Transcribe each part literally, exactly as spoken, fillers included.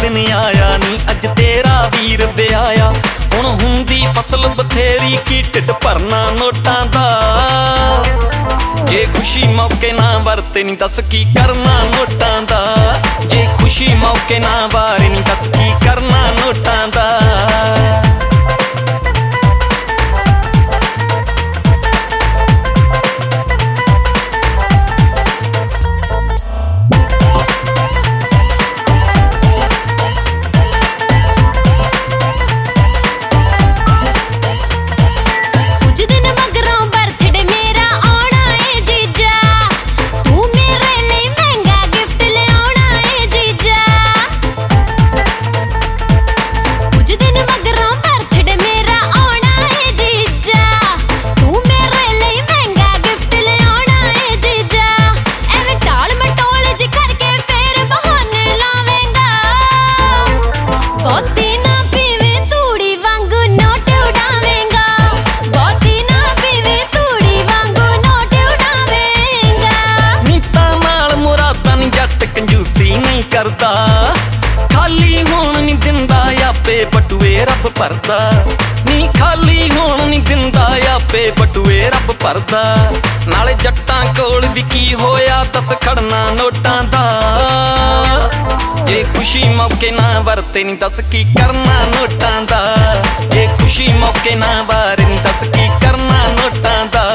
दिन आया नी अज तेरा वीर ब्याया। हुण हुंदी फसल बथेरी की ढिड भरना नोटां दा। जे खुशी मौके ना वरते नी दस की करना नोटां दा। जे खुशी मौके ना वारे नी दस की करना नोटां दा। नहीं करदा खाली होण नहीं दिंदा आपे बटुए रब भरदा। नी खाली होण नहीं दिंदा आपे बटुए रब भरदा। नाले जट्टां कोल भी की होया दस खड़ना नोटां दा। जे खुशी मौके ना वरते नी दस की करना नोटां दा। जे खुशी मौके ना वारे नी दस की करना नोटां दा।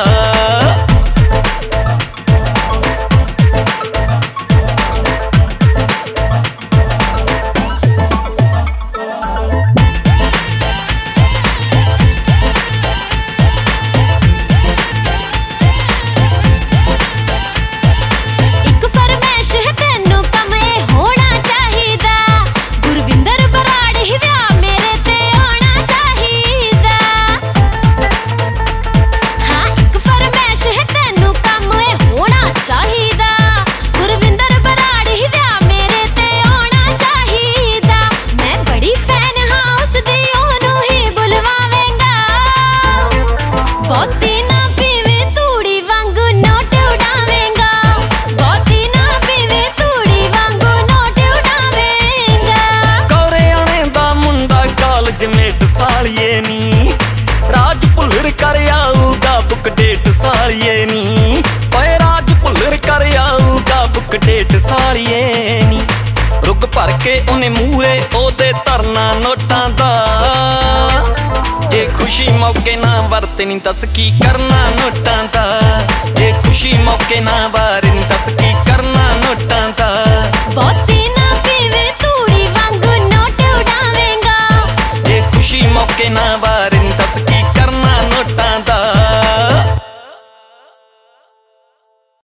सालिए नी राज भुल्लर कर आऊगा बुक डेट सालिए नी। ओए राज भुल्लर कर आऊगा बुक डेट सालिए नी। रुक भर के उन्हें मूरे ओदे धरना नोटां दा। जे खुशी मौके ना वरते नी दस की करना नोटां दा। जे खुशी मौके ना वारे नी दस की करना नोटां दा। बहुती ना पीवे तूड़ी वांगू नोट उड़ावेंगा। जे खुशी मौके ना